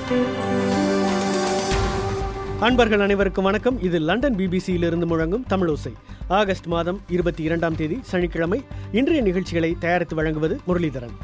அன்பர்கள் அனைவருக்கும் வணக்கம். இது லண்டன் பிபிசியிலிருந்து முழங்கும் தமிழோசை. ஆகஸ்ட் மாதம் 22ஆம் தேதி சனிக்கிழமை. இன்றைய நிகழ்ச்சிகளை தயாரித்து வழங்குவது முரளிதரன்.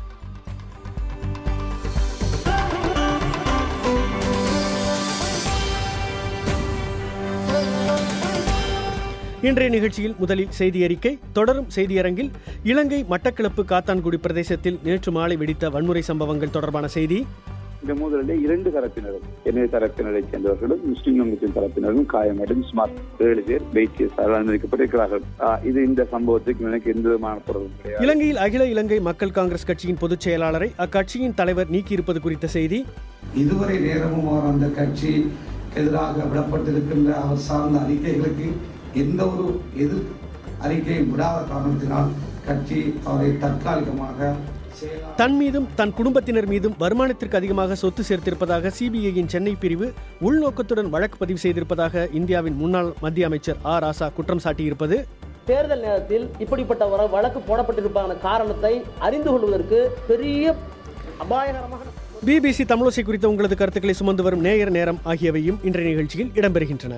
இன்றைய நிகழ்ச்சியில் முதலில் செய்தி அறிக்கை. தொடரும் செய்தியரங்கில் இலங்கை மட்டக்களப்பு காத்தான்குடி பிரதேசத்தில் நேற்று மாலை வெடித்த வன்முறை சம்பவங்கள் தொடர்பான செய்தி. இந்த மோதலிலே 2 தரப்பினரும், எனது தரப்பினரை சேர்ந்தவர்களும் முஸ்லிம் சமூகத்தின் தரப்பினரும் காயமடைந்து சுமார் 7 பேர் வைத்தியசாலையில் அனுமதிக்கப்பட்டிருக்கிறார்கள். இந்த சம்பவத்துக்கு எனக்கு எந்த விதமான தொடர்பும் கிடையாது. இலங்கையில் அகில இலங்கை மக்கள் காங்கிரஸ் கட்சியின் பொதுச் செயலாளரை அக்கட்சியின் தலைவர் நீக்கியிருப்பது குறித்த செய்தி. இதுவரை நேரமும் அவர் அந்த கட்சி எதிராக விடப்பட்டிருக்கின்ற அவர் சார்ந்த அறிக்கைகளுக்கு எந்த ஒரு எதிர் அறிக்கையும் விடாத காரணத்தினால் கட்சி அவரை தற்காலிகமாக தன் மீதும் தன் குடும்பத்தினர் மீதும் வருமானத்திற்கு அதிகமாக சொத்து சேர்த்திருப்பதாக சிபிஐயின் சென்னை பிரிவு உள்நோக்கத்துடன் வழக்கு பதிவு செய்திருப்பதாக இந்தியாவின் முன்னாள் மத்திய அமைச்சர் ஆர் ராசா குற்றம் சாட்டியிருப்பது. தேர்தல் நேரத்தில் இப்படிப்பட்ட வழக்கு போடப்பட்டிருப்பான காரணத்தை அறிந்து கொள்வதற்கு பெரிய அபாயகரமாக பிபிசி தமிழோசை குறித்த உங்களது கருத்துக்களை சுமந்து வரும் நேயர் நேரம் ஆகியவையும் இன்றைய நிகழ்ச்சியில் இடம்பெறுகின்றன.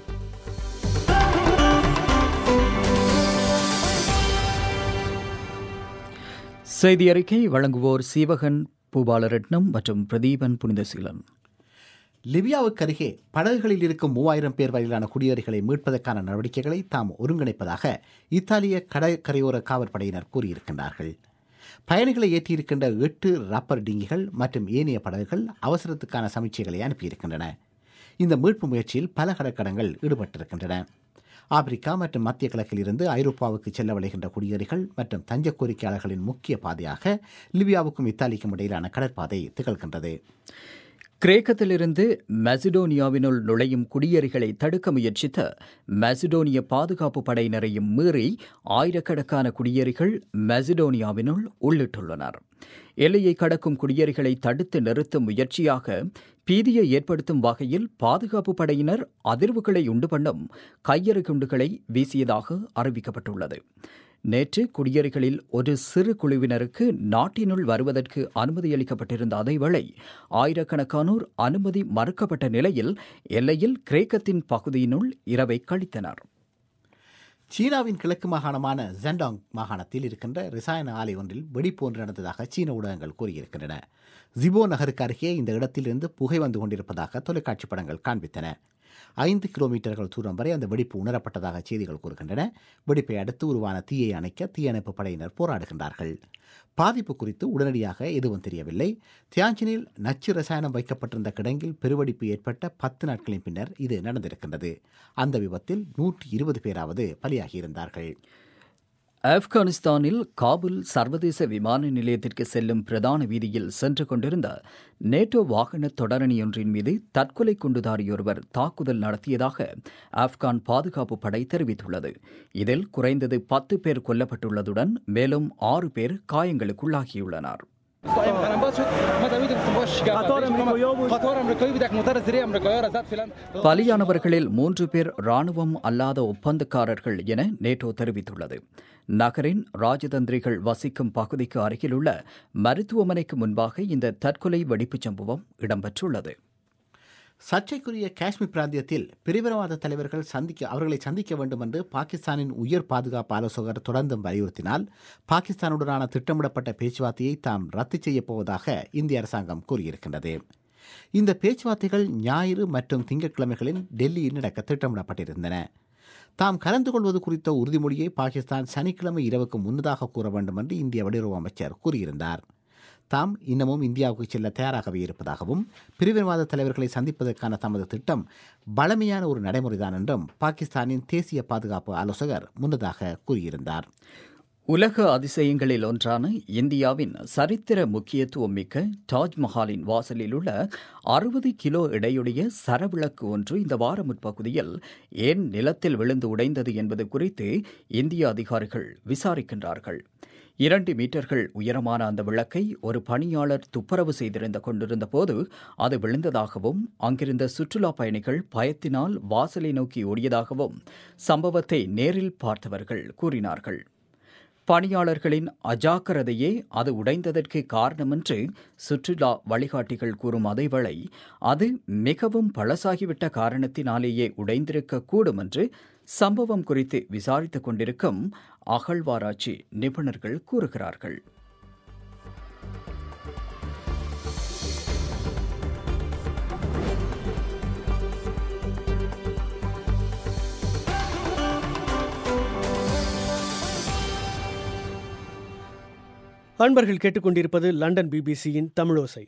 செய்தி அறிக்கை வழங்குவோர் சீவகன் பூபாலரட்னம் மற்றும் பிரதீபன் புனிதசீலன். லிபியாவுக்கு அருகே படகுகளில் இருக்கும் 3000 பேர் வரையிலான குடியேறிகளை மீட்பதற்கான நடவடிக்கைகளை தாம் ஒருங்கிணைப்பதாக இத்தாலிய கடற்கரையோர காவற்படையினர் கூறியிருக்கின்றார்கள். பயணிகளை ஏற்றியிருக்கின்ற 8 ரப்பர் டிங்கிகள் மற்றும் ஏனைய படகுகள் அவசரத்துக்கான சமீட்சைகளை அனுப்பியிருக்கின்றன. இந்த மீட்பு முயற்சியில் பல கடற்கடங்கள் ஈடுபட்டிருக்கின்றன. ஆப்பிரிக்கா மற்றும் மத்திய கிழக்கில் இருந்து ஐரோப்பாவுக்கு செல்ல விளைகின்ற குடியேறிகள் மற்றும் தஞ்ச கோரிக்கையாளர்களின் முக்கிய பாதையாக லிபியாவுக்கும் இத்தாலிக்கும் இடையிலான கடற்பாதை திகழ்கின்றது. கிரேக்கத்திலிருந்து மெசிடோனியாவினுள் நுழையும் குடியேறிகளை தடுக்க முயற்சித்த மெசிடோனிய பாதுகாப்பு படையினரையும் மீறி ஆயிரக்கணக்கான குடியேறிகள் மெசிடோனியாவினுள் உள்ளிட்டுள்ளனர். எல்லையை கடக்கும் குடியேறிகளை தடுத்து நிறுத்தும் முயற்சியாக பீதியை ஏற்படுத்தும் வகையில் பாதுகாப்பு படையினர் அதிர்வுகளை உண்டு பண்ணும் கையெறி குண்டுகளை வீசியதாக அறிவிக்கப்பட்டுள்ளது. நேற்று குடியேறிகளில் ஒரு சிறு குழுவினருக்கு நாட்டினுள் வருவதற்கு அனுமதி அளிக்கப்பட்டிருந்த அதேவேளை ஆயிரக்கணக்கானோர் அனுமதி மறுக்கப்பட்ட நிலையில் எல்லையில் கிரேக்கத்தின் பகுதியினுள் இரவை கழித்தனர். சீனாவின் கிழக்கு மாகாணமான ஜெண்டாங் மாகாணத்தில் இருக்கின்ற ரசாயன ஆலை ஒன்றில் வெடிப்பு ஒன்று நடந்ததாக சீன ஊடகங்கள் கூறியிருக்கின்றன. ஜிபோ நகருக்கு அருகே இந்த இடத்திலிருந்து புகை வந்து கொண்டிருப்பதாக தொலைக்காட்சி படங்கள் காண்பித்தன. 5 கிலோமீட்டர்கள் தூரம் வரை அந்த வெடிப்பு உணரப்பட்டதாக செய்திகள் கூறுகின்றன. வெடிப்பை அடுத்து உருவான தீயை அணைக்க தீயணைப்பு படையினர் போராடுகின்றார்கள். பாதிப்பு குறித்து உடனடியாக எதுவும் தெரியவில்லை. தியான்ஜினில் நச்சு ரசாயனம் வைக்கப்பட்டிருந்த கிடங்கில் பெருவெடிப்பு ஏற்பட்ட 10 நாட்களின் பின்னர் இது நடந்திருக்கின்றது. அந்த விபத்தில் 120 பேராவது பலியாகியிருந்தார்கள். ஆப்கானிஸ்தானில் காபுல் சர்வதேச விமான நிலையத்திற்கு செல்லும் பிரதான வீதியில் சென்று கொண்டிருந்த நேட்டோ வாகன தொடரணியொன்றின் மீது தற்கொலை குண்டுதாரியொருவர் தாக்குதல் நடத்தியதாக ஆப்கான் பாதுகாப்பு படை தெரிவித்துள்ளது. இதில் குறைந்தது 10 பேர் கொல்லப்பட்டுள்ளதுடன் மேலும் 6 பேர் காயங்களுக்குள்ளாகியுள்ளனர். பலியானவர்களில் 3 பேர் ராணுவம் அல்லாத ஒப்பந்தக்காரர்கள் என நேட்டோ தெரிவித்துள்ளது. நகரின் ராஜதந்திரிகள் வசிக்கும் பகுதிக்கு அருகிலுள்ள மருத்துவமனைக்கு முன்பாக இந்த தற்கொலை வெடிப்புச் சம்பவம் இடம்பெற்றுள்ளது. சர்ச்சைக்குரிய காஷ்மீர் பிராந்தியத்தில் பிரிவினவாத தலைவர்கள் அவர்களை சந்திக்க வேண்டும் என்று பாகிஸ்தானின் உயர் பாதுகாப்பு ஆலோசகர் தொடர்ந்தும் வலியுறுத்தினால் பாகிஸ்தானுடனான திட்டமிடப்பட்ட பேச்சுவார்த்தையை தாம் ரத்து செய்யப் போவதாக இந்திய அரசாங்கம் கூறியிருக்கின்றது. இந்த பேச்சுவார்த்தைகள் ஞாயிறு மற்றும் திங்கட்கிழமைகளில் டெல்லியில் நடக்க திட்டமிடப்பட்டிருந்தன. தாம் கலந்து கொள்வது குறித்த உறுதிமொழியை பாகிஸ்தான் சனிக்கிழமை இரவுக்கு முன்னதாக கூற வேண்டும் என்று இந்திய வெளியுறவு அமைச்சர் கூறியிருந்தார். தாம் இன்னமும் இந்தியாவுக்கு செல்ல தயாராகவே இருப்பதாகவும் பிரிவினவாத தலைவர்களை சந்திப்பதற்கான தமது திட்டம் பழமையான ஒரு நடைமுறைதான் என்றும் பாகிஸ்தானின் தேசிய பாதுகாப்பு ஆலோசகர் முன்னதாக கூறியிருந்தார். உலக அதிசயங்களில் ஒன்றான இந்தியாவின் சரித்திர முக்கியத்துவம் மிக்க தாஜ்மஹாலின் வாசலில் உள்ள 60 கிலோ எடையுடைய சரவிளக்கு ஒன்று இந்த வார முற்பகுதியில் ஏன் நிலத்தில் விழுந்து உடைந்தது என்பது குறித்து இந்திய அதிகாரிகள் விசாரிக்கின்றார்கள். 2 மீட்டர்கள் உயரமான அந்த விளக்கை ஒரு பணியாளர் துப்புரவு கொண்டிருந்த போது அது விழுந்ததாகவும் அங்கிருந்த சுற்றுலா பயணிகள் பயத்தினால் வாசலை நோக்கி ஓடியதாகவும் சம்பவத்தை நேரில் பார்த்தவர்கள் கூறினார்கள். பணியாளர்களின் அஜாக்கிரதையே அது உடைந்ததற்கு காரணம் என்று சுற்றுலா வழிகாட்டிகள் கூறும் அதேவேளை அது மிகவும் பழசாகிவிட்ட காரணத்தினாலேயே உடைந்திருக்கக்கூடும் என்று சம்பவம் குறித்து விசாரித்துக் கொண்டிருக்கும் அகழ்வாராய்ச்சி நிபுணர்கள் கூறுகிறார்கள். அன்பர்கள் கேட்டுக்கொண்டிருப்பது லண்டன் பிபிசியின் தமிழோசை.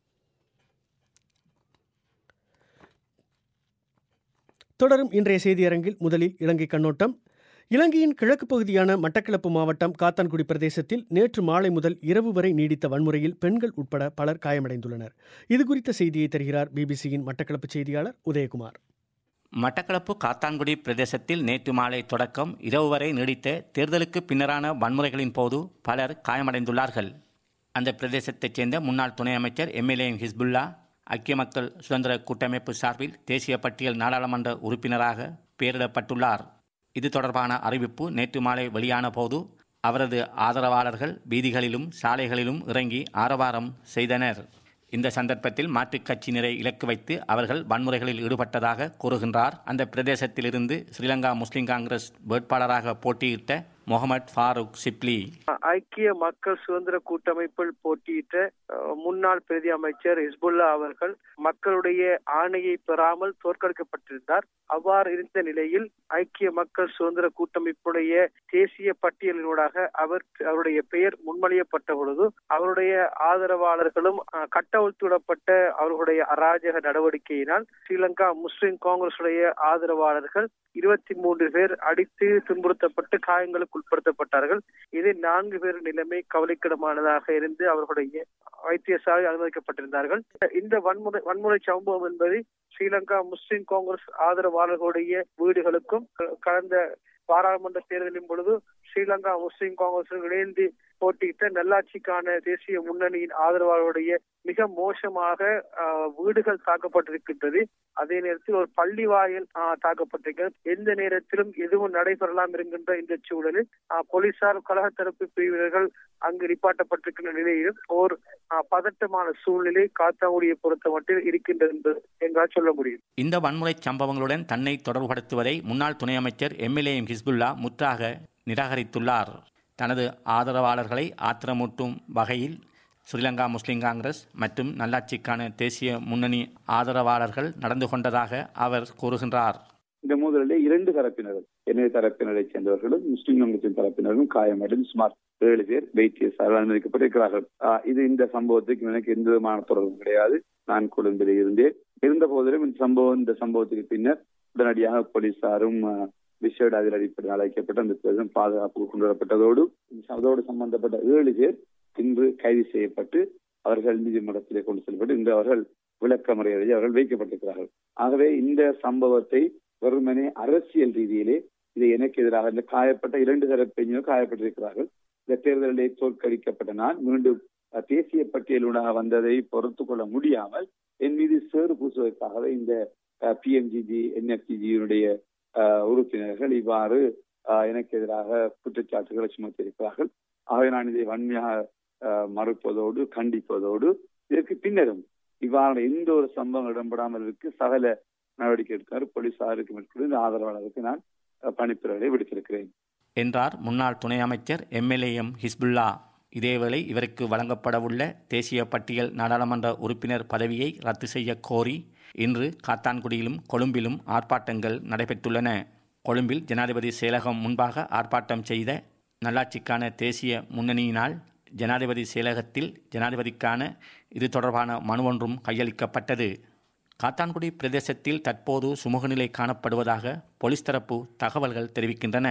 தொடரும் இன்றைய செய்தியரங்கில் முதலில் இலங்கை கண்ணோட்டம். இலங்கையின் கிழக்கு பகுதியான மட்டக்களப்பு மாவட்டம் காத்தான்குடி பிரதேசத்தில் நேற்று மாலை முதல் இரவு வரை நீடித்த வன்முறையில் பெண்கள் உட்பட பலர் காயமடைந்துள்ளனர். இதுகுறித்த செய்தியை தருகிறார் பிபிசியின் மட்டக்களப்பு செய்தியாளர் உதயகுமார். மட்டக்களப்பு காத்தான்குடி பிரதேசத்தில் நேற்று மாலை தொடக்கம் இரவு வரை நீடித்த தேர்தலுக்கு பின்னரான வன்முறைகளின் போது பலர் காயமடைந்துள்ளார்கள். அந்த பிரதேசத்தைச் சேர்ந்த முன்னாள் துணை அமைச்சர் எம்எல்ஏ ஹிஸ்புல்லா ஐக்கிய மக்கள் சுதந்திர கூட்டமைப்பு சார்பில் தேசிய பட்டியல் நாடாளுமன்ற உறுப்பினராக பெயரிடப்பட்டுள்ளார். இது தொடர்பான அறிவிப்பு நேற்று மாலை வெளியான போது அவரது ஆதரவாளர்கள் வீதிகளிலும் சாலைகளிலும் இறங்கி ஆரவாரம் செய்தனர். இந்த சந்தர்ப்பத்தில் மாற்றுக் கட்சியினரை இலக்கு வைத்து அவர்கள் வன்முறைகளில் ஈடுபட்டதாக கூறுகின்றார் அந்த பிரதேசத்திலிருந்து ஸ்ரீலங்கா முஸ்லிம் காங்கிரஸ் வேட்பாளராக போட்டியிட்ட முகமது ஃபாரூக் சிப்லி. ஐக்கிய மக்கள் சுதந்திர கூட்டமைப்பில் போட்டியிட்ட முன்னாள் பிரதி அமைச்சர் ஹிஸ்புல்லா அவர்கள் மக்களுடைய ஆணையை பெறாமல் தோற்கடிக்கப்பட்டிருந்தார். அவ்வாறு இருந்த நிலையில் ஐக்கிய மக்கள் சுதந்திர கூட்டமைப்புடைய தேசிய பட்டியலினூடாக அவருடைய பெயர் முன்மொழியப்பட்ட பொழுது அவருடைய ஆதரவாளர்களும் கட்டவிழ்த்துவிடப்பட்ட அவர்களுடைய அராஜக நடவடிக்கையினால் ஸ்ரீலங்கா முஸ்லிம் காங்கிரசுடைய ஆதரவாளர்கள் 23 பேர் அடித்து துன்புறுத்தப்பட்டு காயங்களுக்கு உட்படுத்தப்பட்டார்கள். இதில் 4 பேர் நிலைமை கவலைக்கிடமானதாக இருந்து அவர்களுடைய வைத்தியசாலையில் அனுமதிக்கப்பட்டிருந்தார்கள். இந்த வன்முறை சம்பவம் என்பது ஸ்ரீலங்கா முஸ்லிம் காங்கிரஸ் ஆதரவாளர்களுடைய வீடுகளுக்கும் கடந்த பாராளுமன்ற தேர்தலின் பொழுது ஸ்ரீலங்கா முஸ்லிம் காங்கிரஸ் இணைந்து போட்டியிட்ட நல்லாட்சிக்கான தேசிய முன்னணியின் ஆதரவாளருடைய மிக மோசமாக வீடுகள் தாக்கப்பட்டிருக்கின்றது. அதே நேரத்தில் ஒரு பள்ளி வாயில் தாக்கப்பட்டிருக்கிறது. எந்த நேரத்திலும் எதுவும் நடைபெறலாம் என்கின்ற இந்த சூழலில் போலீசார் கழக தரப்பு பிரிவினர்கள் அங்கு நிப்பாட்டப்பட்டிருக்கின்ற நிலையிலும் ஒரு பதட்டமான சூழ்நிலை காத்தாங்குடியை பொறுத்த மட்டும் இருக்கின்றது என்பது எங்களால் சொல்ல முடியும். இந்த வன்முறை சம்பவங்களுடன் தன்னை தொடர்புபடுத்துவதை முன்னாள் துணை அமைச்சர் எம்எல்ஏ ஹிஸ்புல்லா முற்றாக நிராகரித்துள்ளார். தனது ஆதரவாளர்களை ஆத்திரமூட்டும் வகையில் ஸ்ரீலங்கா முஸ்லிம் காங்கிரஸ் மற்றும் நல்லாட்சிக்கான தேசிய முன்னணி ஆதரவாளர்கள் நடந்து கொண்டதாக அவர் கூறுகின்றார். இந்த மோதலில் 2 தரப்பினரும் எனது தரப்பினரை சேர்ந்தவர்களும் முஸ்லிம் கம்யூனிஸ்டின் தரப்பினரும் காயமடைந்து சுமார் 7 பேர் வைத்தியசாலையில் அனுமதிக்கப்பட்டிருக்கிறார்கள். இது இந்த சம்பவத்துக்கு எனக்கு எந்த விதமான தொடர்பும் கிடையாது. நான் கொழும்பில் இருந்த போதிலும் இந்த சம்பவத்துக்கு பின்னர் உடனடியாக போலீசாரும் விசேட அதிரடிப்படை அழைக்கப்பட்டு அந்த பிரதேசம் பாதுகாப்புக்கு கொண்டு வரப்பட்டதோடு அதோடு சம்பந்தப்பட்ட 7 பேர் இன்று கைது செய்யப்பட்டு அவர்கள் நீதிமன்றத்திலே கொண்டு செல்லப்பட்டு இன்று அவர்கள் விளக்கமறியலில் அவர்கள் வைக்கப்பட்டிருக்கிறார்கள். ஆகவே இந்த சம்பவத்தை வெறுமனே அரசியல் ரீதியிலே இது எனக்கு எதிராக இந்த காயப்பட்ட 2 தரப்பினரும் காயப்பட்டிருக்கிறார்கள். இந்த தேர்தலிலே தோற்கடிக்கப்பட்ட நான் மீண்டும் தேசிய பட்டியலுடாக வந்ததை பொறுத்து கொள்ள முடியாமல் என் மீது சேறு பூசுவதற்காகவே இந்த பிஎம்ஜிஜி என்எஃப்ஜிஜியினுடைய உறுப்பினர்கள் இவ்வாறு எனக்கு எதிராக குற்றச்சாட்டுகளை சுமத்தியிருக்கிறார்கள். ஆகவே நான் இதை வன்மையாக மறுப்பதோடு கண்டிப்பதோடு இதற்கு பின்னரும் இவ்வாறு எந்த ஒரு சம்பவம் இடம்பெறாமல் இருக்கு சகல நடவடிக்கை எடுத்தார். போலீசாருக்கு மேற்கொண்டு இந்த ஆதரவாளருக்கு நான் பணிப்புரைகளை விடுத்திருக்கிறேன் என்றார் முன்னாள் துணை அமைச்சர் எம்எல்ஏ ஹிஸ்புல்லா. இதேவேளை இவருக்கு வழங்கப்படவுள்ள தேசிய பட்டியல் நாடாளுமன்ற உறுப்பினர் பதவியை ரத்து செய்ய கோரி இன்று காத்தான்குடியிலும் கொழும்பிலும் ஆர்ப்பாட்டங்கள் நடைபெற்றுள்ளன. கொழும்பில் ஜனாதிபதி செயலகம் முன்பாக ஆர்ப்பாட்டம் செய்த நல்லாட்சிக்கான தேசிய முன்னணியினால் ஜனாதிபதி செயலகத்தில் ஜனாதிபதிக்கான இது தொடர்பான மனு ஒன்றும் கையளிக்கப்பட்டது. காத்தான்குடி பிரதேசத்தில் தற்போது சுமூகநிலை காணப்படுவதாக போலீஸ் தரப்பு தகவல்கள் தெரிவிக்கின்றன.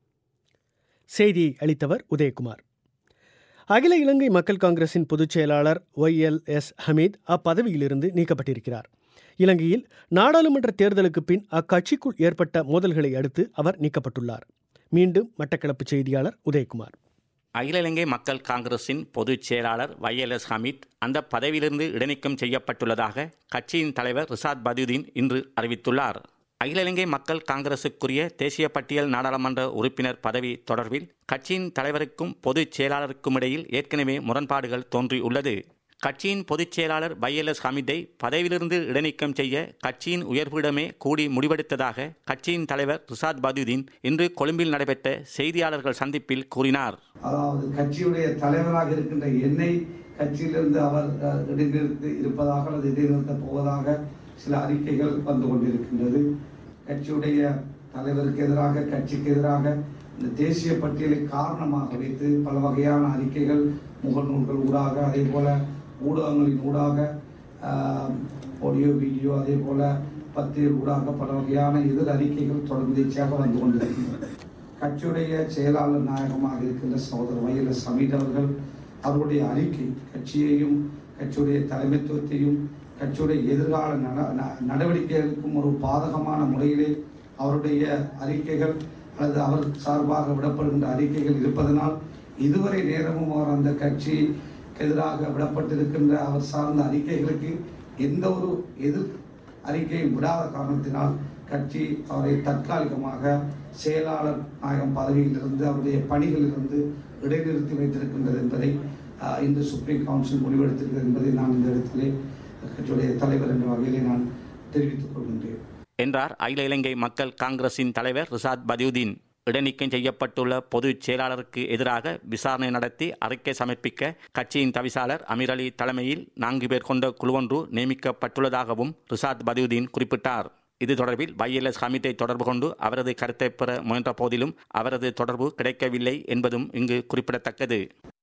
செய்தியை அளித்தவர் உதயகுமார். அகில இலங்கை மக்கள் காங்கிரசின் பொதுச் செயலாளர் YLS ஹமீத் அப்பதவியிலிருந்து நீக்கப்பட்டிருக்கிறார். இலங்கையில் நாடாளுமன்ற தேர்தலுக்கு பின் அக்கட்சிக்குள் ஏற்பட்ட மோதல்களை அடுத்து அவர் நீக்கப்பட்டுள்ளார். மீண்டும் மட்டக்களப்பு செய்தியாளர் உதயகுமார். அகில இலங்கை மக்கள் காங்கிரசின் பொதுச் செயலாளர் YLS ஹமீத் அந்த பதவியிலிருந்து இடைநீக்கம் செய்யப்பட்டுள்ளதாக கட்சியின் தலைவர் ரிசாத் பதுதீன் இன்று அறிவித்துள்ளார். அகில இலங்கை மக்கள் காங்கிரசுக்குரிய தேசிய பட்டியல் நாடாளுமன்ற உறுப்பினர் பதவி தொடர்பில் கட்சியின் தலைவருக்கும் பொதுச் செயலாளருக்கும் இடையில் ஏற்கனவே முரண்பாடுகள் தோன்றியுள்ளது. கட்சியின் பொதுச் செயலாளர் YLS ஹமீதை பதவியிலிருந்து இடைநீக்கம் செய்ய கட்சியின் உயர்விடமே கூடி முடிவெடுத்ததாக கட்சியின் தலைவர் ரிசாத் பதுதீன் இன்று கொழும்பில் நடைபெற்ற செய்தியாளர்கள் சந்திப்பில் கூறினார். அதாவது கட்சியுடைய தலைவராக இருக்கின்ற என்னை கட்சியிலிருந்து அவர் இடைநிறுத்தி இருப்பதாக அல்லது இடைநிறுத்தப் போவதாக சில அறிக்கைகள் வந்து கொண்டிருக்கின்றது. கட்சியுடைய தலைவருக்கு எதிராக, கட்சிக்கு எதிராக இந்த தேசிய பட்டியலை காரணமாக வைத்து பல வகையான அறிக்கைகள் முகநூல்கள் ஊடாக, அதே போல ஊடகங்களின் ஊடாக, ஆடியோ வீடியோ, அதே போல பத்திரிகை ஊடாக பல வகையான எதிர் அறிக்கைகள் தொடர்ந்தேச்சியாக வந்து கொண்டிருக்கின்றன. கட்சியுடைய செயலாளர் நாயகமாக இருக்கின்ற சகோதரர் YLS ஹமீத் அவர்கள் அவருடைய அறிக்கை கட்சியையும் கட்சியுடைய தலைமைத்துவத்தையும் கட்சியுடைய எதிர்கால நடவடிக்கைகளுக்கும் ஒரு பாதகமான முறையிலே அவருடைய அறிக்கைகள் அல்லது அவர் சார்பாக விடப்படுகின்ற அறிக்கைகள் இருப்பதனால் இதுவரை நேரமும் அவர் அந்த கட்சி எதிராக விடப்பட்டிருக்கின்ற அவர் சார்ந்த அறிக்கைகளுக்கு எந்த ஒரு எதிர் அறிக்கையும் விடாத காரணத்தினால் கட்சி அவரை தற்காலிகமாக செயலாளர் நாயகம் பதவியிலிருந்து அவருடைய பணிகளிலிருந்து இடைநிறுத்தி வைத்திருக்கின்றது என்பதை இன்று சுப்ரீம் கவுன்சில் முடிவெடுத்திருக்கிறது என்பதை நான் இந்த இடத்திலே கட்சியுடைய தலைவர் என்ற வகையிலே நான் தெரிவித்துக் கொள்கின்றேன் என்றார் அகில இலங்கை மக்கள் காங்கிரசின் தலைவர் ரிசாத் பதுதீன். இடைநீக்கம் செய்யப்பட்டுள்ள பொதுச் செயலாளருக்கு எதிராக விசாரணை நடத்தி அறிக்கை சமர்ப்பிக்க கட்சியின் தவிசாளர் அமீர் அலி தலைமையில் 4 பேர் கொண்ட குழுவொன்று நியமிக்கப்பட்டுள்ளதாகவும் ரிசாத் பதுதீன் குறிப்பிட்டார். இது தொடர்பில் YLS ஹமீதை தொடர்பு கொண்டு அவரது கருத்தை பெற முயன்ற போதிலும் அவரது தொடர்பு கிடைக்கவில்லை என்பதும் இங்கு குறிப்பிடத்தக்கது.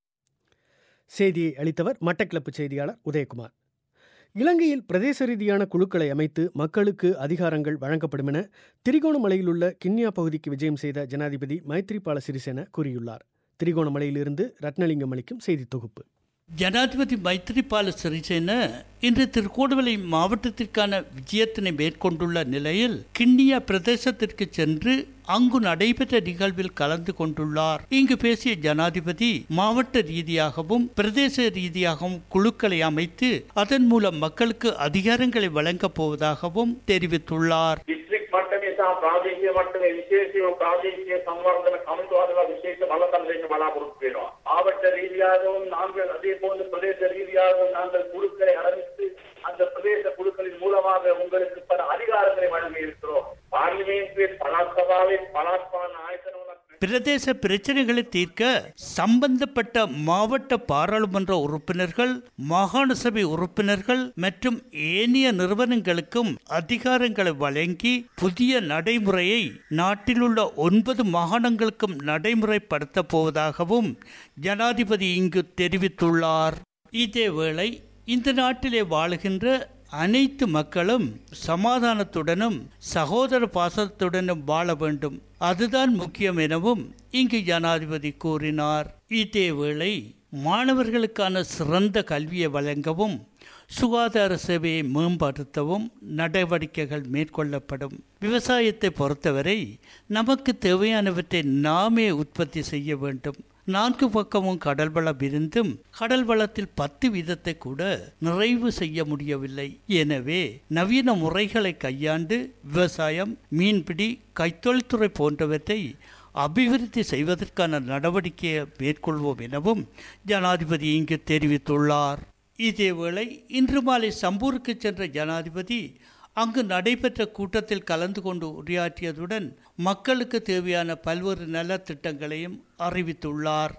செய்தியை அளித்தவர் மட்டக்களப்பு செய்தியாளர் உதயகுமார். இலங்கையில் பிரதேச ரீதியான குழுக்களை அமைத்து மக்களுக்கு அதிகாரங்கள் வழங்கப்படும் என திரிகோணமலையிலுள்ள கிண்ணியா பகுதிக்கு விஜயம் செய்த ஜனாதிபதி மைத்ரிபால சிறிசேன கூறியுள்ளார். திரிகோணமலையிலிருந்து ரத்னலிங்கம் அளிக்கும் செய்தி தொகுப்பு. ஜனாதிபதி மைத்ரிபால சிறிசேன இன்று திருகோணமலை மாவட்டத்திற்கான விஜயத்தினை மேற்கொண்டுள்ள நிலையில் கிண்ணியா பிரதேசத்திற்கு சென்று அங்கு நடைபெற்ற நிகழ்வில் கலந்து கொண்டுள்ளார். இங்கு பேசிய ஜனாதிபதி மாவட்ட ரீதியாகவும் பிரதேச ரீதியாகவும் குழுக்களை அமைத்து அதன் மூலம் மக்களுக்கு அதிகாரங்களை வழங்கப் போவதாகவும் தெரிவித்துள்ளார். මට්ටමේ සහ ප්‍රාදේශීය මට්ටමේ විශේෂීව ප්‍රාදේශීය සංවර්ධන කමිටුවල විශේෂ බලතල දෙන්න බලාපොරොත්තු වෙනවා. ආවර්ත ரீதியாகவும் நாங்கள் அதே போன்று பிரதேச ரீதியாகவும் நாங்கள் குழுக்களை ஆரம்பித்து அந்த பிரதேச குழுக்களின் மூலமாக உங்களுக்கு பல அதிகாரங்களை வழங்கி இருக்கிறோம். பார்லிமென்ட்டில் பலாத் சபாவில் பலாத்பான ஆயத்தன பிரதேச பிரச்சனைகளை தீர்க்க சம்பந்தப்பட்ட மாவட்ட பாராளுமன்ற உறுப்பினர்கள், மாகாண சபை உறுப்பினர்கள் மற்றும் ஏனைய நிறுவனங்களுக்கும் அதிகாரங்களை வழங்கி புதிய நடைமுறையை நாட்டில் உள்ள 9 மாகாணங்களுக்கும் நடைமுறைப்படுத்த போவதாகவும் ஜனாதிபதி இங்கு தெரிவித்துள்ளார். இதேவேளை இந்த நாட்டிலே வாழுகின்ற அனைத்து மக்களும் சமாதானத்துடனும் சகோதர பாசத்துடனும் வாழ வேண்டும், அதுதான் முக்கியம் எனவும் இங்கு ஜனாதிபதி கூறினார். இதேவேளை மாணவர்களுக்கான சிறந்த கல்வியை வழங்கவும் சுகாதார சேவையை மேம்படுத்தவும் நடவடிக்கைகள் மேற்கொள்ளப்படும். விவசாயத்தை பொறுத்தவரை நமக்கு தேவையானவற்றை நாமே உற்பத்தி செய்ய வேண்டும். 4 பக்கமும் கடல் வளம் இருந்தும் கடல் வளத்தில் 10% கூட நிறைவு செய்ய முடியவில்லை. எனவே நவீன முறைகளை கையாண்டு விவசாயம், மீன்பிடி, கைத்தொழில்துறை போன்றவற்றை அபிவிருத்தி செய்வதற்கான நடவடிக்கையை மேற்கொள்வோம் எனவும் ஜனாதிபதி இங்கு தெரிவித்துள்ளார். இதேவேளை இன்று மாலை சம்பூருக்கு சென்ற ஜனாதிபதி அங்கு நடைபெற்ற கூட்டத்தில் கலந்து கொண்டு உரையாற்றியதுடன் மக்களுக்கு தேவையான பல்வேறு நலத்திட்டங்களையும் அறிவித்துள்ளார்.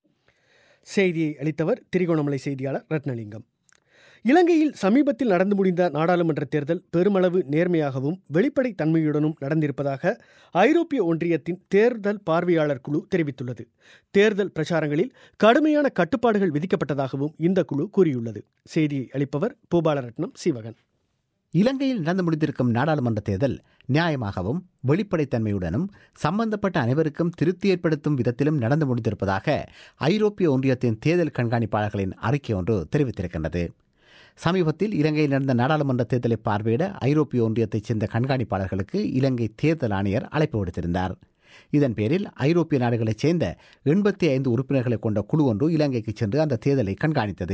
செய்தியை அளித்தவர் திரிகோணமலை செய்தியாளர் ரத்னலிங்கம். இலங்கையில் சமீபத்தில் நடந்து முடிந்த நாடாளுமன்ற தேர்தல் பெருமளவு நேர்மையாகவும் வெளிப்படை தன்மையுடனும் நடந்திருப்பதாக ஐரோப்பிய ஒன்றியத்தின் தேர்தல் பார்வையாளர் குழு தெரிவித்துள்ளது. தேர்தல் பிரச்சாரங்களில் கடுமையான கட்டுப்பாடுகள் விதிக்கப்பட்டதாகவும் இந்த குழு கூறியுள்ளது. செய்தியை அளிப்பவர் பூபாலரட்னம் சீவகன். இலங்கையில் நடந்து முடிந்திருக்கும் நாடாளுமன்ற தேர்தல் நியாயமாகவும் வெளிப்படைத்தன்மையுடனும் சம்பந்தப்பட்ட அனைவருக்கும் திருப்தி ஏற்படுத்தும் விதத்திலும் நடந்து முடிந்திருப்பதாக ஐரோப்பிய ஒன்றியத்தின் தேர்தல் கண்காணிப்பாளர்களின் அறிக்கை ஒன்று தெரிவித்திருக்கின்றது. சமீபத்தில் இலங்கையில் நடந்த நாடாளுமன்ற தேர்தலை பார்வையிட ஐரோப்பிய ஒன்றியத்தைச் சேர்ந்த கண்காணிப்பாளர்களுக்கு இலங்கை தேர்தல் ஆணையர் அழைப்பு விடுத்திருந்தார். இதன் பேரில் ஐரோப்பிய நாடுகளைச் சேர்ந்த 85 உறுப்பினர்களை கொண்ட குழு ஒன்று இலங்கைக்கு சென்று அந்த தேர்தலை கண்காணித்தது.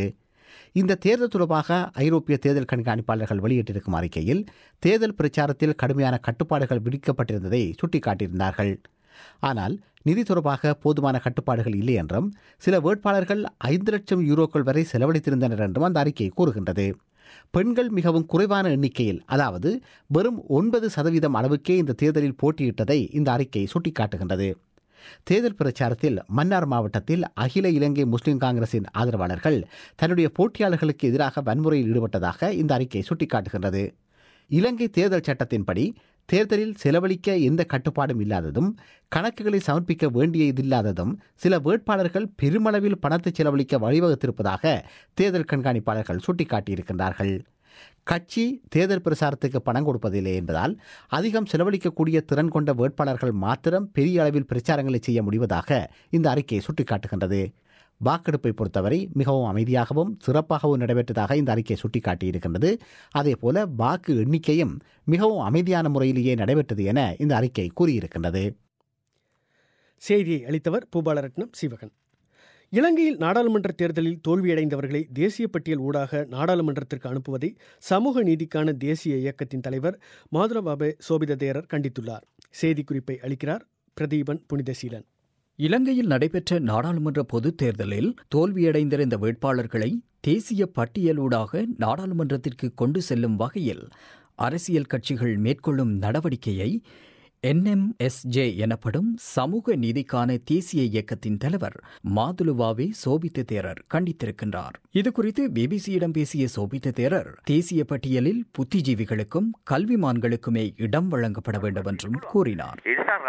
இந்த தேர்தல் தொடர்பாக ஐரோப்பிய தேர்தல் கண்காணிப்பாளர்கள் வெளியிட்டிருக்கும் அறிக்கையில் தேர்தல் பிரச்சாரத்தில் கடுமையான கட்டுப்பாடுகள் விதிக்கப்பட்டிருந்ததை சுட்டிக்காட்டியிருந்தார்கள். ஆனால் நிதி தொடர்பாக போதுமான கட்டுப்பாடுகள் இல்லை என்றும் சில வேட்பாளர்கள் 5 லட்சம் யூரோக்கள் வரை செலவழித்திருந்தனர் என்றும் அந்த அறிக்கை கூறுகின்றது. பெண்கள் மிகவும் குறைவான எண்ணிக்கையில், அதாவது வெறும் 9% அளவுக்கே இந்த தேர்தலில் போட்டியிட்டதை இந்த அறிக்கை சுட்டிக்காட்டுகின்றது. தேர்தல் பிரச்சாரத்தில் மன்னார் மாவட்டத்தில் அகில இலங்கை முஸ்லிம் காங்கிரசின் ஆதரவாளர்கள் தன்னுடைய போட்டியாளர்களுக்கு எதிராக வன்முறையில் ஈடுபட்டதாக இந்த அறிக்கை சுட்டிக்காட்டுகின்றது. இலங்கை தேர்தல் சட்டத்தின்படி தேர்தலில் செலவழிக்க எந்த கட்டுப்பாடும் இல்லாததும் கணக்குகளை சமர்ப்பிக்க வேண்டியதில்லாததும் சில வேட்பாளர்கள் பெருமளவில் பணத்தை செலவழிக்க வழிவகுத்திருப்பதாக தேர்தல் கண்காணிப்பாளர்கள் சுட்டிக்காட்டியிருக்கின்றார்கள். கட்சி தேர்தல் பிரசாரத்துக்கு பணம் கொடுப்பதில்லை என்பதால் அதிகம் செலவழிக்கக்கூடிய திறன் கொண்ட வேட்பாளர்கள் மாத்திரம் பெரிய அளவில் பிரச்சாரங்களை செய்ய முடிவதாக இந்த அறிக்கை சுட்டிக்காட்டுகின்றது. வாக்கெடுப்பை பொறுத்தவரை மிகவும் அமைதியாகவும் சிறப்பாகவும் நடைபெற்றதாக இந்த அறிக்கை சுட்டிக்காட்டியிருக்கின்றது. அதேபோல வாக்கு எண்ணிக்கையும் மிகவும் அமைதியான முறையிலேயே நடைபெற்றது என இந்த அறிக்கை கூறியிருக்கின்றது. செய்தியை அளித்தவர் பூபாலரட்னம் சீவகன். இலங்கையில் நாடாளுமன்ற தேர்தலில் தோல்வியடைந்தவர்களை தேசிய பட்டியல் ஊடாக நாடாளுமன்றத்திற்கு அனுப்புவதை சமூக நீதிக்கான தேசிய இயக்கத்தின் தலைவர் மாதுரபாபே சோபித தேரர் கண்டித்துள்ளார். செய்திக்குறிப்பை அளிக்கிறார் பிரதீபன் புனிதசீலன். இலங்கையில் நடைபெற்ற நாடாளுமன்ற பொதுத் தேர்தலில் தோல்வியடைந்திருந்த வேட்பாளர்களை தேசிய பட்டியலூடாக நாடாளுமன்றத்திற்கு கொண்டு செல்லும் வகையில் அரசியல் கட்சிகள் மேற்கொள்ளும் நடவடிக்கையை NMSJ எனப்படும் சமூக நீதிக்கான தேசிய இயக்கத்தின் தலைவர் மாதுலுவாவே சோபித்த தேரர் கண்டித்திருக்கின்றார். இதுகுறித்து பிபிசியிடம் பேசிய சோபித்த தேரர் தேசிய பட்டியலில் புத்திஜீவிகளுக்கும் கல்விமான்களுக்குமே இடம் வழங்கப்பட வேண்டும் என்றும் கூறினார்.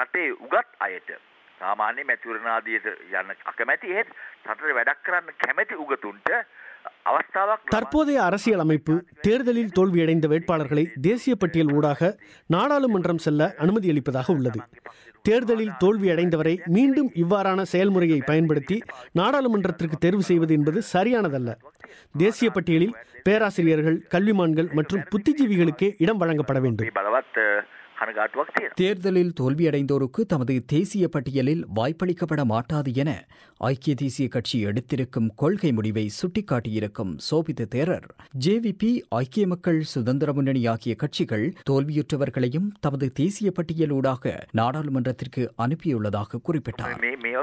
සාමාන්‍ය මැතිවරණාදියට යන්න අකමැති එහෙත් රටේ වැඩක් කරන්න කැමැති උගතුන්ට අවස්ථාවක්. தற்போதைய அரசியல் அமைப்பு தேர்தலில் தோல்வியடைந்த வேட்பாளர்களை தேசிய பட்டியல் ஊடாக நாடாளுமன்றம் செல்ல அனுமதியளிப்பதாக உள்ளது. தேர்தலில் தோல்வியடைந்தவரை மீண்டும் இவ்வாறான செயல்முறையை பயன்படுத்தி நாடாளுமன்றத்திற்கு தேர்வு செய்வது என்பது சரியானதல்ல. தேசிய பட்டியலில் பேராசிரியர்கள், கல்விமான்கள் மற்றும் புத்திஜீவிகளுக்கே இடம் வழங்கப்பட வேண்டும். தேர்தலில் தோல்வியடைந்தோருக்கு தமது தேசிய பட்டியலில் வாய்ப்பளிக்கப்பட மாட்டாது என ஐக்கிய தேசிய கட்சி எடுத்திருக்கும் கொள்கை முடிவை சுட்டிக்காட்டியிருக்கும் சோபித தேரர் JVP, ஐக்கிய மக்கள் சுதந்திர முன்னணி ஆகிய கட்சிகள் தோல்வியுற்றவர்களையும் தமது தேசிய பட்டியலூடாக நாடாளுமன்றத்திற்கு அனுப்பியுள்ளதாக குறிப்பிட்டார்.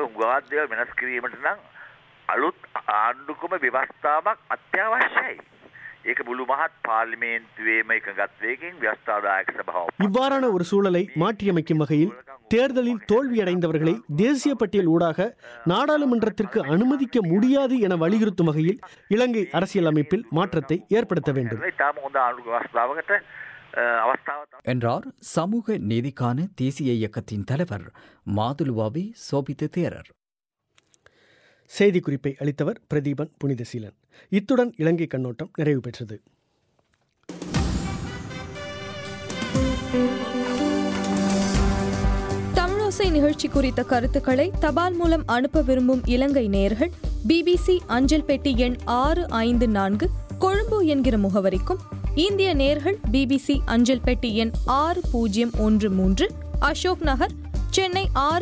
අලුත් ආණ්ඩුක්‍රම ව්‍යවස්ථාවක් අත්‍යවශ්‍යයි. ඒක මුළු මහත් පාර්ලිමේන්තුවේම එකඟත්වයකින් ව්‍යවස්ථාදායක සභාව. இவ்வாறான ஒரு சூழலை மாற்றியமைக்கும் வகையில் தேர்தலில் தோல்வியடைந்தவர்களை தேசிய பட்டியல் ஊடாக நாடாளுமன்றத்திற்கு அனுமதிக்க முடியாது என வலியுறுத்தும் வகையில் இலங்கை அரசியல் அமைப்பில் மாற்றத்தை ஏற்படுத்த வேண்டும் என்றார் சமூக நீதிக்கான தேசிய இயக்கத்தின் தலைவர் மாதுலுவாவே சோபித்த தேரர். செய்திக்குறிப்பை அளித்தவர் பிரதீபன் புனிதசீலன். இத்துடன் இலங்கை கண்ணோட்டம் நிறைவு பெற்றது. தமிழோசை நிகழ்ச்சி குறித்த கருத்துக்களை தபால் மூலம் அனுப்ப விரும்பும் இலங்கை நேயர்கள் BBC அஞ்சல் பெட்டி எண் 654 கொழும்பு என்கிற முகவரிக்கும், இந்திய நேயர்கள் BBC அஞ்சல் பெட்டி எண் 6013 அசோக் நகர், சென்னை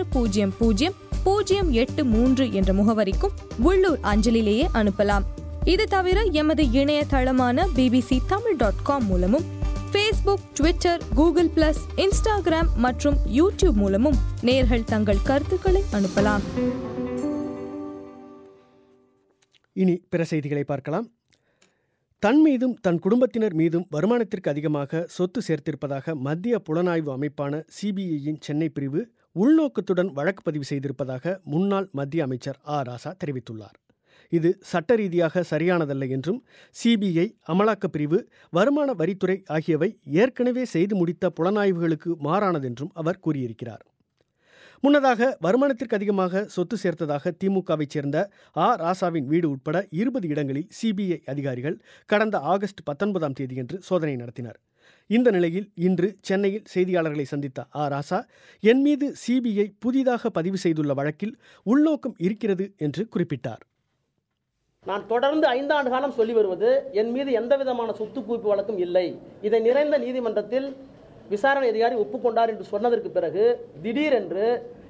600083 என்ற முகவரிக்கும் உள்ளூர் அஞ்சலிலேயே அனுப்பலாம். இது தவிர எமது இணையதளமான bbctamil.com மூலமும், Facebook, Twitter, Google+, Instagram மற்றும் YouTube மூலமும் நேயர்கள் தங்கள் கருத்துக்களை அனுப்பலாம். இனி பிற செய்திகளை பார்க்கலாம். தன் மீதும் தன் குடும்பத்தினர் மீதும் வருமானத்திற்கு அதிகமாக சொத்து சேர்த்திருப்பதாக மத்திய புலனாய்வு அமைப்பான CBIயின் சென்னை பிரிவு உள்நோக்கத்துடன் வழக்கு பதிவு செய்திருப்பதாக முன்னாள் மத்திய அமைச்சர் ராசா தெரிவித்துள்ளார். இது சட்ட ரீதியாக சரியானதல்ல என்றும் CBI, அமலாக்கப் பிரிவு, வருமான வரித்துறை ஆகியவை ஏற்கனவே செய்து முடித்த புலனாய்வுகளுக்கு மாறானதென்றும் அவர் கூறியிருக்கிறார். முன்னதாக வருமானத்திற்கு அதிகமாக சொத்து சேர்த்ததாக திமுகவைச் சேர்ந்த ராசாவின் வீடு உட்பட 20 இடங்களில் CBI அதிகாரிகள் கடந்த ஆகஸ்ட் 19ஆம் தேதியன்று சோதனை நடத்தினர். இந்த நிலையில் இன்று சென்னையில் செய்தியாளர்களை சந்தித்த ராசா, என் மீது CBI புதிதாக பதிவு செய்துள்ள வழக்கில் உள்நோக்கம் இருக்கிறது என்று குறிப்பிட்டார். நான் தொடர்ந்து 5 ஆண்டு காலம் சொல்லி வருவது, என் மீது எந்த விதமான சொத்து குவிப்பு வழக்கும் இல்லை. இதை நிறைந்த நீதிமன்றத்தில் விசாரணை அதிகாரி ஒப்புக்கொண்டார் என்று சொன்னதற்கு பிறகு திடீரென்று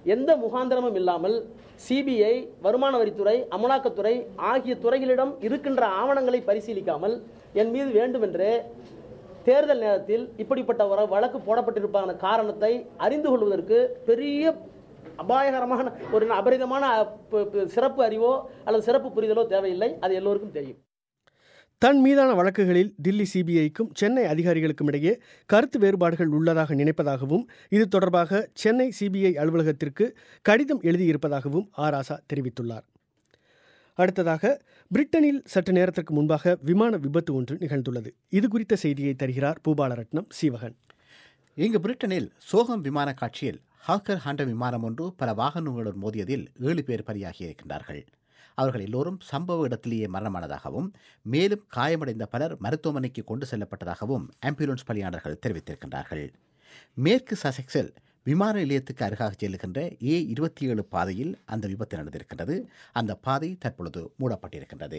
எந்த முகாந்திரமும் இல்லாமல் சிபிஐ, வருமான வரித்துறை, அமலாக்கத்துறை ஆகிய துறைகளிடம் இருக்கின்ற ஆவணங்களை பரிசீலிக்காமல் என் மீது வேண்டுமென்றே தேர்தல் நேரத்தில் இப்படிப்பட்ட ஒரு வழக்கு போடப்பட்டிருப்பான காரணத்தை அறிந்து கொள்வதற்கு பெரிய அபாயகரமான ஒரு அபரிதமான சிறப்பு அறிவோ அல்லது சிறப்பு புரிதலோ தேவையில்லை. அது எல்லோருக்கும் தெரியும். தன் மீதான வழக்குகளில் தில்லி சிபிஐக்கும் சென்னை அதிகாரிகளுக்கும் இடையே கருத்து வேறுபாடுகள் உள்ளதாக நினைப்பதாகவும் இது தொடர்பாக சென்னை சிபிஐ அலுவலகத்திற்கு கடிதம் எழுதியிருப்பதாகவும் ஆராசா தெரிவித்துள்ளார். அடுத்ததாக, பிரிட்டனில் சற்று நேரத்திற்கு முன்பாக விமான விபத்து ஒன்று நிகழ்ந்துள்ளது. இது குறித்த செய்தியை தருகிறார் பூபாலரட்னம் சீவகன். இங்கு பிரிட்டனில் சோகம் விமான காட்சியில் ஹாக்கர் ஹண்ட விமானம் ஒன்று பல வாகனங்களுடன் மோதியதில் 7 பேர் பலியாகியிருக்கின்றார்கள். அவர்கள் எல்லோரும் சம்பவ இடத்திலேயே மரணமானதாகவும் மேலும் காயமடைந்த பலர் மருத்துவமனைக்கு கொண்டு செல்லப்பட்டதாகவும் ஆம்புலன்ஸ் பணியாளர்கள் தெரிவித்திருக்கின்றார்கள். மேற்கு சசெக்ஸில் விமான நிலையத்துக்கு அருகாக செல்லுகின்ற A27 பாதையில் அந்த விபத்து நடந்திருக்கின்றது. அந்த பாதை தற்பொழுது மூடப்பட்டிருக்கின்றது.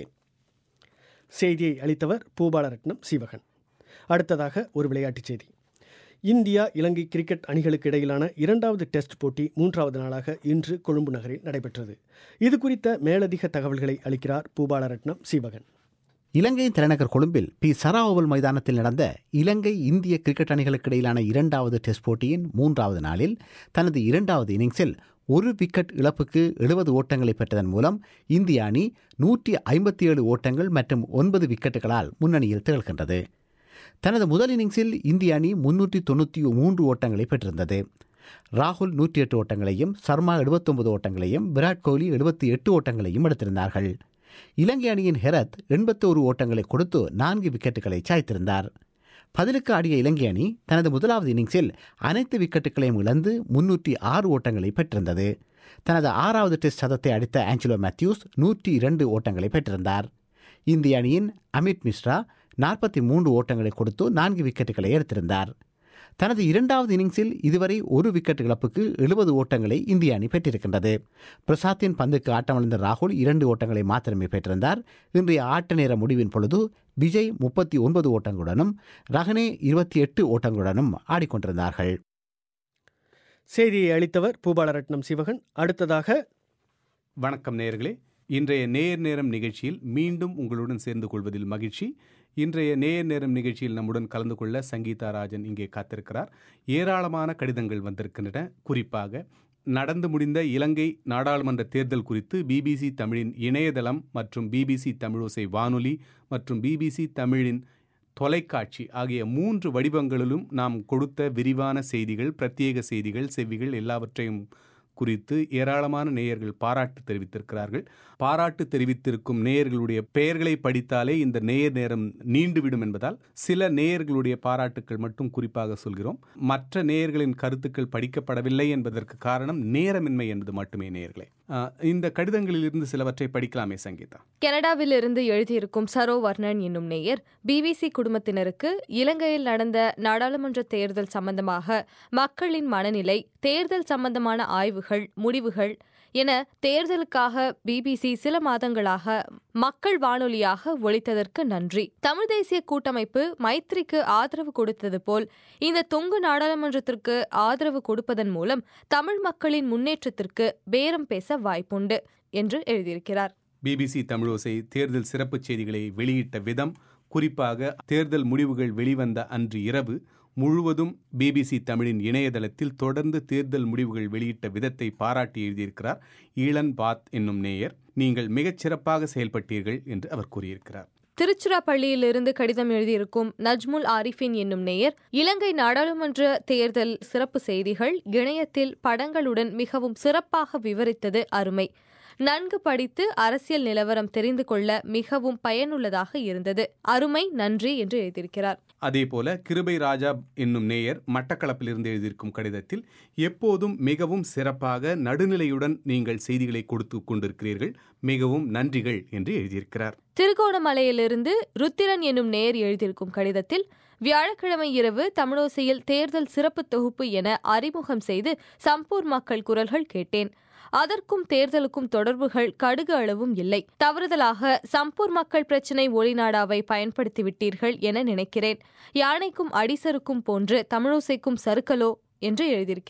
செய்தியை அளித்தவர் பூபாலரட்னம் சீவகன். அடுத்ததாக ஒரு விளையாட்டுச் செய்தி. இந்தியா இலங்கை கிரிக்கெட் அணிகளுக்கு இடையிலான 2வது டெஸ்ட் போட்டி 3வது நாளாக இன்று கொழும்பு நகரில் நடைபெற்றது. இது குறித்த மேலதிக தகவல்களை அளிக்கிறார் பூபாலரட்னம் சீவகன். இலங்கையின் தலைநகர் கொழும்பில் சராவோவல் மைதானத்தில் நடந்த இலங்கை இந்திய கிரிக்கெட் அணிகளுக்கு இடையிலான 2வது டெஸ்ட் போட்டியின் 3வது நாளில் தனது 2வது இன்னிங்ஸில் 1 விக்கெட் இழப்புக்கு 70 ஓட்டங்களை பெற்றதன் மூலம் இந்திய அணி 157 ஓட்டங்கள் மற்றும் 9 விக்கெட்டுகளால் முன்னணியில் திகழ்கின்றது. தனது முதல் இன்னிங்ஸில் இந்திய அணி 393 ஓட்டங்களை பெற்றிருந்தது. ராகுல் 108 ஓட்டங்களையும், சர்மா 79 ஓட்டங்களையும், விராட் கோலி 78 ஓட்டங்களையும் எடுத்திருந்தார்கள். இலங்கை அணியின் ஹெரத் 81 ஓட்டங்களை கொடுத்து 4 விக்கெட்டுகளை சாய்த்திருந்தார். பதிலுக்கு ஆடிய இலங்கை அணி தனது முதலாவது இன்னிங்ஸில் அனைத்து விக்கெட்டுகளையும் இழந்து 306 ஓட்டங்களை பெற்றிருந்தது. தனது 6வது டெஸ்ட் சதத்தை அடித்த ஆஞ்சலோ மேத்யூஸ் 102 ஓட்டங்களை பெற்றிருந்தார். இந்திய அணியின் அமித் மிஸ்ரா 43 ஓட்டங்களை கொடுத்து 4 விக்கெட்டுகளை எடுத்திருந்தார். தனது 2வது இன்னிங்ஸில் இதுவரை 1 விக்கெட் இழப்புக்கு 70 ஓட்டங்களை இந்திய அணி பெற்றிருக்கின்றது. பிரசாத்தின் பந்துக்கு ஆட்டமிழந்த ராகுல் 2 ஓட்டங்களை மாத்திரமே பெற்றிருந்தார். இன்றைய ஆட்ட நேர முடிவின் பொழுது விஜய் 39 ஓட்டங்களுடனும் ரஹனே 28 ஓட்டங்களுடனும் ஆடிக்கொண்டிருந்தார்கள். செய்தியை அளித்தவர் பூபாலரட்னம் சிவகன். அடுத்ததாக, வணக்கம் நேயர்களே. இன்றைய நேயர் நேரம் நிகழ்ச்சியில் மீண்டும் உங்களுடன் சேர்ந்து கொள்வதில் மகிழ்ச்சி. இன்றைய நேயர் நேரம் நிகழ்ச்சியில் நம்முடன் கலந்து கொள்ள சங்கீதா ராஜன் இங்கே காத்திருக்கிறார். ஏராளமான கடிதங்கள் வந்திருக்கின்றன. குறிப்பாக நடந்து முடிந்த இலங்கை நாடாளுமன்ற தேர்தல் குறித்து பிபிசி தமிழின் இணையதளம் மற்றும் பிபிசி தமிழோசை வானொலி மற்றும் பிபிசி தமிழின் தொலைக்காட்சி ஆகிய 3 வடிவங்களிலும் நாம் கொடுத்த விரிவான செய்திகள், பிரத்யேக செய்திகள், செவ்விகள் எல்லாவற்றையும் குறித்து ஏராளமான நேயர்கள் பாராட்டு தெரிவித்திருக்கிறார்கள். பாராட்டு தெரிவித்திருக்கும் நேயர்களுடைய பெயர்களை படித்தாலே இந்த நேயர் நேரம் நீண்டுவிடும் என்பதால் சில நேயர்களுடைய பாராட்டுக்கள் மட்டும் குறிப்பாக சொல்கிறோம். மற்ற நேயர்களின் கருத்துக்கள் படிக்கப்படவில்லை என்பதற்கு காரணம் நேரமின்மை என்பது மட்டுமே. நேயர்களே, இந்த கடிதங்களிலிருந்து சிலவற்றை படிக்கலாமே சங்கீதா. கனடாவிலிருந்து எழுதியிருக்கும் சரோவர்ணன் என்னும் நேயர், பிபிசி குடும்பத்தினருக்கு இலங்கையில் நடந்த நாடாளுமன்ற தேர்தல் சம்பந்தமாக மக்களின் மனநிலை, தேர்தல் சம்பந்தமான ஆய்வுகள், முடிவுகள் என தேர்தலுக்காக பிபிசி சில மாதங்களாக மக்கள் வானொலியாக ஒலித்ததற்கு நன்றி. தமிழ் தேசிய கூட்டமைப்பு மைத்ரிக்கு ஆதரவு கொடுத்தது போல் இந்த தொங்கு நாடாளுமன்றத்திற்கு ஆதரவு கொடுப்பதன் மூலம் தமிழ் மக்களின் முன்னேற்றத்திற்கு பேரம் பேச வாய்ப்புண்டு என்று எழுதியிருக்கிறார். பிபிசி தமிழோசை தேர்தல் சிறப்பு செய்திகளை வெளியிட்ட விதம், குறிப்பாக தேர்தல் முடிவுகள் வெளிவந்த அன்று இரவு முழுவதும் பிபிசி தமிழின் இணையதளத்தில் தொடர்ந்து தேர்தல் முடிவுகள் வெளியிட்ட விதத்தை பாராட்டி எழுதியிருக்கிறார் ஈழன் பாத் என்னும் நேயர். நீங்கள் மிகச் சிறப்பாக செயல்பட்டீர்கள் என்று அவர் கூறியிருக்கிறார். திருச்சிராப்பள்ளியிலிருந்து கடிதம் எழுதியிருக்கும் நஜ்முல் ஆரிஃபின் என்னும் நேயர், இலங்கை நாடாளுமன்ற தேர்தல் சிறப்பு செய்திகள் இணையத்தில் படங்களுடன் மிகவும் சிறப்பாக விவரித்தது அருமை. நன்கு படித்து அரசியல் நிலவரம் தெரிந்து கொள்ள மிகவும் பயனுள்ளதாக இருந்தது. அருமை, நன்றி என்று எழுதியிருக்கிறார். அதேபோல கிருபை ராஜா என்னும் நேயர் மட்டக்களப்பிலிருந்து எழுதியிருக்கும் கடிதத்தில், எப்போதும் மிகவும் சிறப்பாக நடுநிலையுடன் நீங்கள் செய்திகளை கொடுத்து கொண்டிருக்கிறீர்கள், மிகவும் நன்றிகள் என்று எழுதியிருக்கிறார். திருகோணமலையிலிருந்து ருத்திரன் என்னும் நேயர் எழுதியிருக்கும் கடிதத்தில், வியாழக்கிழமை இரவு தமிழோசையில் தேர்தல் சிறப்பு தொகுப்பு என அறிமுகம் செய்து சம்பூர் மக்கள் குரல்கள் கேட்டேன். அதற்கும் தேர்தலுக்கும் தொடர்புகள் கடுகு அளவும் இல்லை. தவறுதலாக சம்பூர் மக்கள் பிரச்சினை ஒளிநாடாவை பயன்படுத்திவிட்டீர்கள் என நினைக்கிறேன். யானைக்கும் அடிசருக்கும் போன்று தமிழோசைக்கும் சறுக்கலோ என்று எழுதியிருக்கிறார்.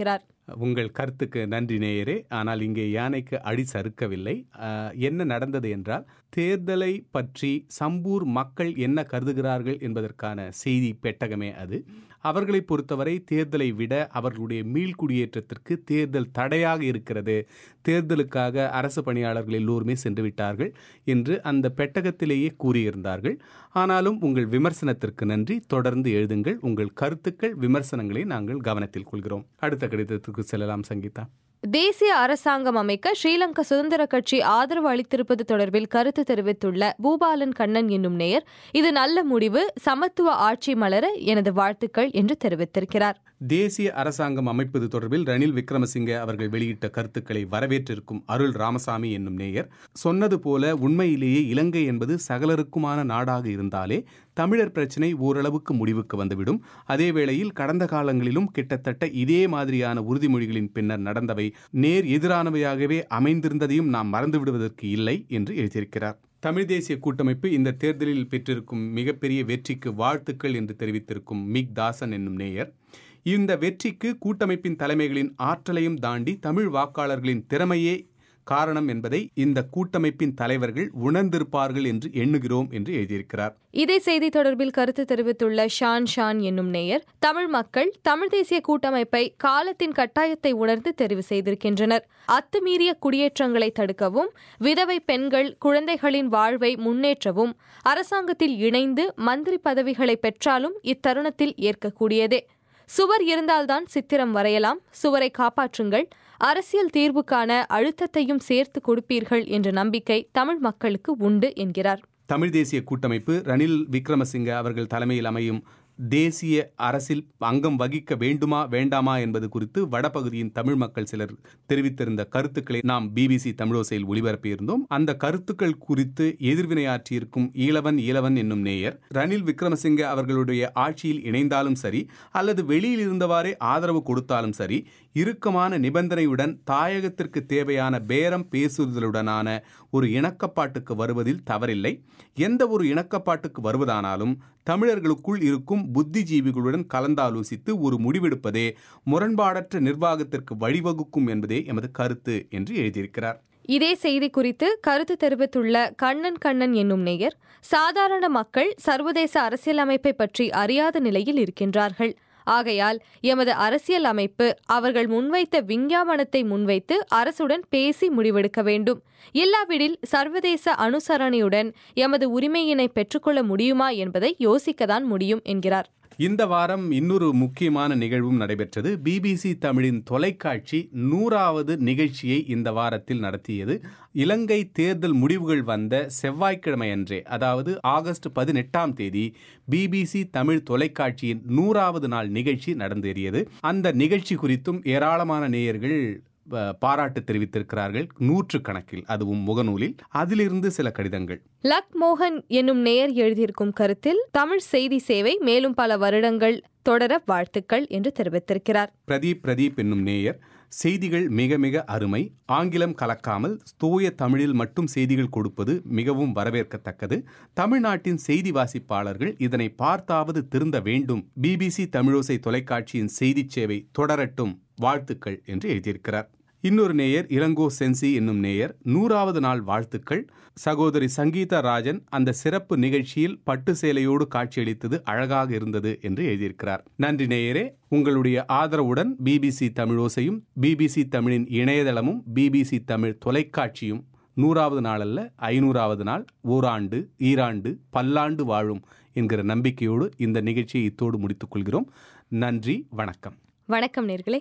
உங்கள் கருத்துக்கு நன்றி நேயரே. ஆனால் இங்கே யானைக்கு அடி சறுக்கவில்லை. என்ன நடந்தது என்றால், தேர்தலை பற்றி சம்பூர் மக்கள் என்ன கருதுகிறார்கள் என்பதற்கான செய்தி பெட்டகமே அது. அவர்களை பொறுத்தவரை தேர்தலை விட அவர்களுடைய மீள்குடியேற்றத்திற்கு தேர்தல் தடையாக இருக்கிறது, தேர்தலுக்காக அரசு பணியாளர்கள் எல்லோருமே சென்று விட்டார்கள் என்று அந்த பெட்டகத்திலேயே கூறியிருந்தார்கள். ஆனாலும் உங்கள் விமர்சனத்திற்கு நன்றி. தொடர்ந்து எழுதுங்கள். உங்கள் கருத்துக்கள், விமர்சனங்களை நாங்கள் கவனத்தில் கொள்கிறோம். அடுத்த கடிதத்திற்கு செல்லலாம் சங்கீதா. தேசிய அரசாங்கம் அமைக்க ஸ்ரீலங்கா சுதந்திர கட்சி ஆதரவு அளித்திருப்பது தொடர்பில் கருத்து தெரிவித்துள்ள பூபாலன் கண்ணன் என்னும் நேயர், இது நல்ல முடிவு, சமத்துவ ஆட்சி மலர எனது வாழ்த்துக்கள் என்று தெரிவித்திருக்கிறார். தேசிய அரசாங்கம் அமைப்பது தொடர்பில் ரணில் விக்ரமசிங்கே அவர்கள் வெளியிட்ட கருத்துக்களை வரவேற்றிருக்கும் அருள் ராமசாமி என்னும் நேயர், சொன்னது போல உண்மையிலேயே இலங்கை என்பது சகலருக்குமான நாடாக இருந்தாலே தமிழர் பிரச்சினை ஓரளவுக்கு முடிவுக்கு வந்துவிடும். அதே வேளையில் கடந்த காலங்களிலும் கிட்டத்தட்ட இதே மாதிரியான உறுதிமொழிகளின் பின்னர் நடந்தவை நேர் எதிரானவையாகவே அமைந்திருந்ததையும் நாம் மறந்துவிடுவதற்கு இல்லை என்று எழுதியிருக்கிறார். தமிழ் தேசிய கூட்டமைப்பு இந்த தேர்தலில் பெற்றிருக்கும் மிகப்பெரிய வெற்றிக்கு வாழ்த்துக்கள் என்று தெரிவித்திருக்கும் மிக் தாசன் என்னும் நேயர், இந்த வெற்றிக்கு கூட்டமைப்பின் தலைமைகளின் ஆற்றலையும் தாண்டி தமிழ் வாக்காளர்களின் திறமையே காரணம் என்பதை இந்த கூட்டமைப்பின் தலைவர்கள் உணர்ந்திருப்பார்கள் என்று எண்ணுகிறோம் என்று எழுதியிருக்கிறார். இதே செய்தி தொடர்பில் கருத்து தெரிவித்துள்ள ஷான் என்னும் நேயர், தமிழ் மக்கள் தமிழ் தேசிய கூட்டமைப்பை காலத்தின் கட்டாயத்தை உணர்ந்து தெரிவு செய்திருக்கின்றனர். அத்துமீறிய குடியேற்றங்களை தடுக்கவும், விதவை பெண்கள் குழந்தைகளின் வாழ்வை முன்னேற்றவும் அரசாங்கத்தில் இணைந்து மந்திரி பதவிகளை பெற்றாலும் இத்தருணத்தில் ஏற்கக்கூடியதே. சுவர் இருந்தால்தான் சித்திரம் வரையலாம், சுவரை காப்பாற்றுங்கள், அரசியல் தீர்வுக்கான அழுத்தத்தையும் சேர்த்து கொடுப்பீர்கள் என்ற நம்பிக்கை தமிழ் மக்களுக்கு உண்டு என்கிறார். தமிழ் தேசிய கூட்டமைப்பு ரணில் விக்ரமசிங்கே அவர்கள் தலைமையில் அமையும் தேசிய அரசில் அங்கம் வகிக்க வேண்டுமா வேண்டாமா என்பது குறித்து வடபகுதியின் தமிழ் மக்கள் சிலர் தெரிவித்திருந்த கருத்துக்களை நாம் BBC தமிழோசையில் ஒளிபரப்பியிருந்தோம். அந்த கருத்துக்கள் குறித்து எதிர்வினையாற்றியிருக்கும் ஈழவன் என்னும் நேயர், ரணில் விக்ரமசிங்கே அவர்களுடைய ஆட்சியில் இணைந்தாலும் சரி அல்லது வெளியில் இருந்தவாறே ஆதரவு கொடுத்தாலும் சரி, இறுக்கமான நிபந்தனையுடன் தாயகத்திற்கு தேவையான பேரம் பேசுதலுடனான ஒரு இணக்கப்பாட்டுக்கு வருவதில் தவறில்லை. எந்த ஒரு இணக்கப்பாட்டுக்கு வருவதானாலும் தமிழர்களுக்குள் இருக்கும் புத்திஜீவிகளுடன் கலந்தாலோசித்து ஒரு முடிவெடுப்பதே முரண்பாடற்ற நிர்வாகத்திற்கு வழிவகுக்கும் என்பதே எமது கருத்து என்று எழுதியிருக்கிறார். இதே செய்தி குறித்து கருத்து தெரிவித்துள்ள கண்ணன் என்னும் நேயர், சாதாரண மக்கள் சர்வதேச அரசியலமைப்பை பற்றி அறியாத நிலையில் இருக்கின்றார்கள். ஆகையால் எமது அரசியல் அமைப்பு அவர்கள் முன்வைத்த விஞ்ஞாபனத்தை முன்வைத்து அரசுடன் பேசி முடிவெடுக்க வேண்டும். இல்லாவிடில் சர்வதேச அனுசரணையுடன் எமது உரிமையினை பெற்றுக்கொள்ள முடியுமா என்பதை யோசிக்கத்தான் முடியும் என்கிறார். இந்த வாரம் இன்னொரு முக்கியமான நிகழ்வும் நடைபெற்றது. BBC தமிழின் தொலைக்காட்சி 100வது நிகழ்ச்சியை இந்த வாரத்தில் நடத்தியது. இலங்கை தேர்தல் முடிவுகள் வந்த செவ்வாய்க்கிழமை அன்றே, அதாவது ஆகஸ்ட் 18ஆம் தேதி BBC தமிழ் தொலைக்காட்சியின் 100வது நாள் நிகழ்ச்சி நடந்தேறியது. அந்த நிகழ்ச்சி குறித்தும் ஏராளமான நேயர்கள் பாராட்டு தெரிவித்திருக்கிறார்கள், 100 கணக்கில், அதுவும் முகநூலில். அதிலிருந்து சில கடிதங்கள். லக் மோகன் என்னும் நேயர் எழுதியிருக்கும் கருத்தில், தமிழ் செய்தி சேவை மேலும் பல வருடங்கள் தொடர வாழ்த்துக்கள் என்று தெரிவித்திருக்கிறார். பிரதீப் என்னும் நேயர், செய்திகள் மிக மிக அருமை, ஆங்கிலம் கலக்காமல் தூய தமிழில் மட்டும் செய்திகள் கொடுப்பது மிகவும் வரவேற்கத்தக்கது. தமிழ்நாட்டின் செய்தி வாசிப்பாளர்கள் இதனை பார்த்தாவது திருந்த வேண்டும். BBC தமிழோசை தொலைக்காட்சியின் செய்தி சேவை தொடரட்டும், வாழ்த்துக்கள் என்று எழுதியிருக்கிறார். இன்னொரு நேயர் இளங்கோ சென்சி என்னும் நேயர், 100வது நாள் வாழ்த்துக்கள். சகோதரி சங்கீதா ராஜன் அந்த சிறப்பு நிகழ்ச்சியில் பட்டு சேலையோடு காட்சியளித்தது அழகாக இருந்தது என்று எழுதியிருக்கிறார். நன்றி நேயரே. உங்களுடைய ஆதரவுடன் BBC தமிழோசையும் BBC தமிழின் இணையதளமும் BBC தமிழ் தொலைக்காட்சியும் 100வது நாள் அல்ல 500வது நாள், ஓராண்டு, ஈராண்டு, பல்லாண்டு வாழும் என்கிற நம்பிக்கையோடு இந்த நிகழ்ச்சியை இத்தோடு முடித்துக் கொள்கிறோம். நன்றி, வணக்கம். வணக்கம் நேயர்களே.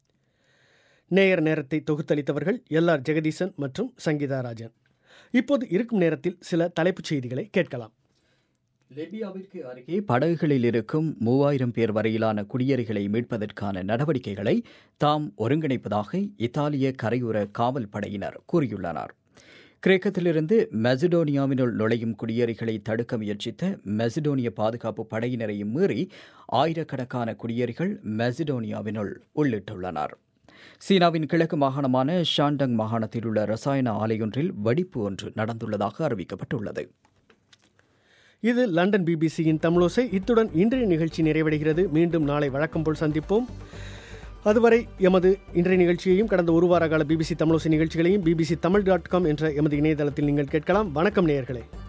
நேயர் நேரத்தை தொகுத்தளித்தவர்கள் LR ஜெகதீசன் மற்றும் சங்கீதா ராஜன். இப்போது இருக்கும் நேரத்தில் சில தலைப்புச் செய்திகளை கேட்கலாம். லிபியாவிற்கு அருகே படகுகளில் இருக்கும் 3000 பேர் வரையிலான குடியேறிகளை மீட்பதற்கான நடவடிக்கைகளை தாம் ஒருங்கிணைப்பதாக இத்தாலிய கரையோர காவல் படையினர் கூறியுள்ளனர். கிரேக்கத்திலிருந்து மெசிடோனியாவினுள் நுழையும் குடியேறிகளை தடுக்க முயற்சித்த மெசிடோனிய பாதுகாப்பு படையினரையும் மீறி ஆயிரக்கணக்கான குடியேறிகள் மெசிடோனியாவினுள் உள்ளிட்டுள்ளனர். சீனாவின் கிழக்கு மாகாணமான ஷாண்டங் மாகாணத்தில் உள்ள ரசாயன ஆலையொன்றில் வெடிப்பு ஒன்று நடந்துள்ளதாக அறிவிக்கப்பட்டுள்ளது. இது லண்டன் BBCயின் தமிழோசை. இத்துடன் இன்றைய நிகழ்ச்சி நிறைவடைகிறது. மீண்டும் நாளை வழக்கம் போல் சந்திப்போம். அதுவரை எமது இன்றைய நிகழ்ச்சியையும் கடந்த ஒரு வார கால பிபிசி தமிழோசை நிகழ்ச்சிகளையும் bbc tamil.com என்ற எமது இணையதளத்தில் நீங்கள் கேட்கலாம். வணக்கம் நேயர்களே.